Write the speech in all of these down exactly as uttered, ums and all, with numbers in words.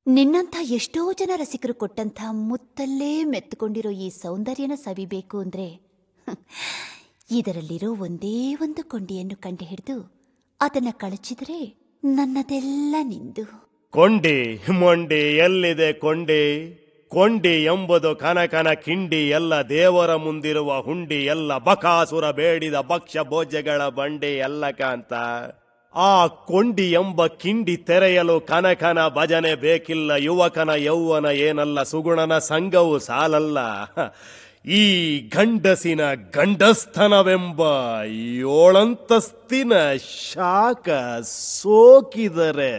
ನಿನ್ನಂಥ ಎಷ್ಟೋ ಜನ ರಸಿಕರು ಕೊಟ್ಟಂಥ ಮುತ್ತಲ್ಲೇ ಮೆತ್ತುಕೊಂಡಿರೋ ಈ ಸೌಂದರ್ಯನ ಸವಿಬೇಕು ಅಂದ್ರೆ ಇದರಲ್ಲಿರೋ ಒಂದೇ ಒಂದು ಕೊಂಡಿಯನ್ನು ಕಂಡು ಹಿಡಿದು ಅದನ್ನ ಕಳಚಿದರೆ ನನ್ನದೆಲ್ಲ ನಿಂದು. ಕೊಂಡಿ ಮೊಂಡಿ ಎಲ್ಲಿದೆ ಕೊಂಡಿ? ಕೊಂಡಿ ಎಂಬುದು ಕನಕನ ಕಿಂಡಿ, ಎಲ್ಲ ದೇವರ ಮುಂದಿರುವ ಹುಂಡಿ, ಎಲ್ಲ ಬಕಾಸುರ ಬೇಡಿದ ಭಕ್ಷ್ಯ ಭೋಜ್ಯಗಳ ಬಂಡಿ ಎಲ್ಲ ಕಾಂತ. ಆ ಕೊಂಡಿ ಎಂಬ ಕಿಂಡಿ ತೆರೆಯಲು ಕನಕನ ಭಜನೆ ಬೇಕಿಲ್ಲ, ಯುವಕನ ಯೌವನ ಏನಲ್ಲ, ಸುಗುಣನ ಸಂಘವು ಸಾಲಲ್ಲ. ಈ ಗಂಡಸಿನ ಗಂಡಸ್ಥನವೆಂಬ ಏಳಂತಸ್ತಿನ ಶಾಖ ಸೋಕಿದರೆ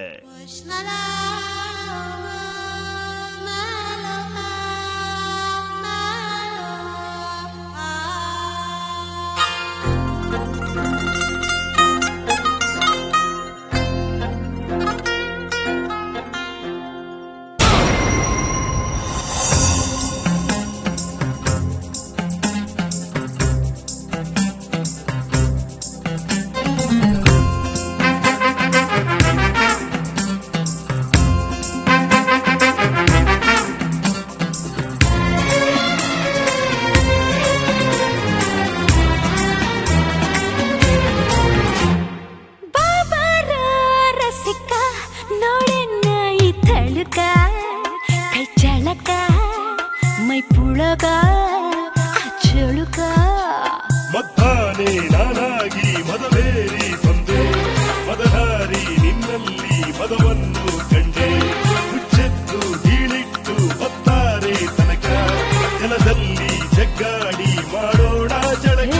ಮದ್ದಾನೆ ನಾನಾಗಿ ಮದವೇರಿ ಬಂದೆ, ಮದಹಾರಿ ನಿನ್ನಲ್ಲಿ ಮದವನ್ನು ಕಂಡೆ, ಹುಚ್ಚೆತ್ತು ಹೀಳಿಟ್ಟು ಹೊತ್ತಾರೆ ತನಕ, ಜಲದಲ್ಲಿ ಜಗ್ಗಾಡಿ ಮಾಡೋಣ ಜಳಕ.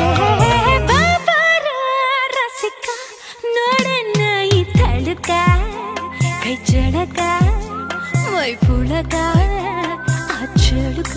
ರಸಿಕ ನೋಡನ್ನ ಈ ತಳುಕ, ಕೈ ಚಳಕ ಮೈ ಪುಳಕ ಆ ಚಳುಕ.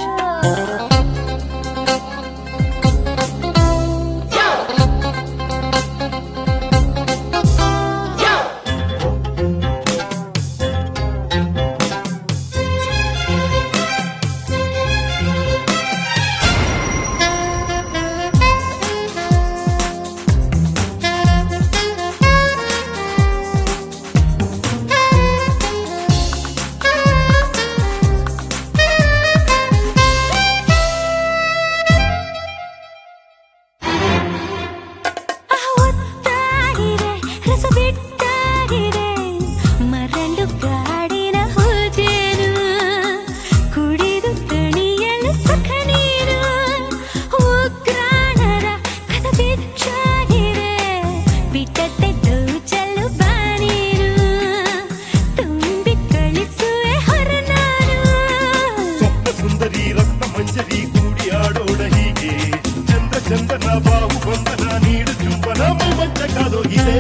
ಚಂದನ ಬಾವು ಬಂದನ ನೀಡು ಚುಂಬನ ಮಂಚ ಕಾದೋಗಿದೆ.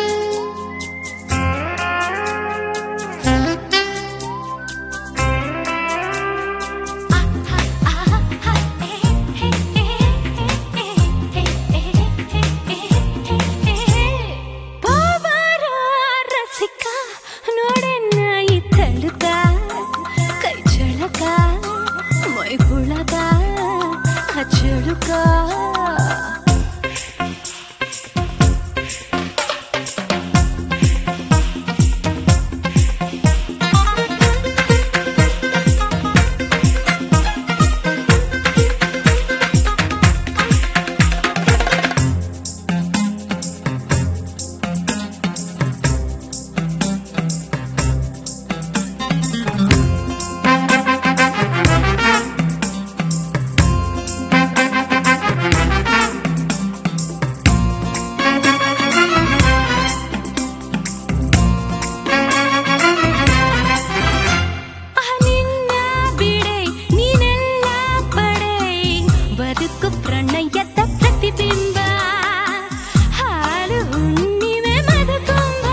ರಸಿಕ ನೋಡನ್ನ ಈ ತಳುಕ, ಕೈ ಚಳಕ ಮೈ ಪುಳಕ ಆ ಚಳುಕ. ಪ್ರಣಯದ ಪ್ರತಿಬಿಂಬ ಹಾಲು ಹುಣ್ಣಿಮೆ ಮಧುಕುಂಭ,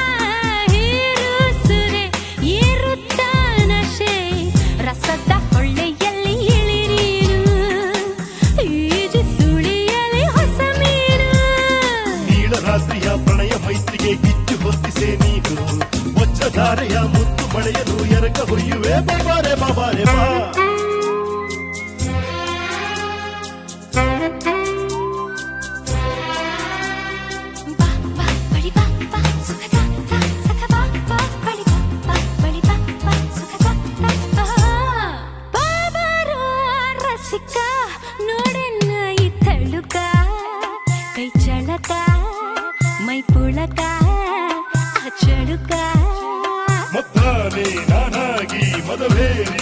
ಹೀರುಸುರೆ ಏರುತ್ತಾನಶೆ ರಸದ ಹೊಳ್ಳೆಯಲ್ಲಿ ಇಳಿನೀರು, ಈಜು ಸುಳಿಯಲ್ಲಿ ಹೊಸ ಮೀರು. ನೀಳರಾತ್ರಿಯ ಪ್ರಣಯ ಮೈತ್ರಿಗೆ ಕಿಚ್ಚು ಹೊತ್ತಿಸೆ ನೀನು, ವಜ್ರಧಾರೆಯ ಮುತ್ತು ಮಳೆಯಲು ಎರಕ ಹೊಯ್ಯುವೆ ಬಾಬಾರೆ ಬಾಬಾರೆ ಬಾ. ಬಾ ಬಾ ಬಳಿ ಬಾ ಬಾ ಸುಖದ ಸಖ ಬಾ ಬಾ ಬಳಿ ಬಾ ಬಾ ಬಳಿ ಬಾ. ಚಿಲಕ ಮೈ ಪುಳಕ ಅಚ್ಚಡುಕ ಮತ್ತಾನೆ ನಾನಾಗಿ ಮದವೇರಿ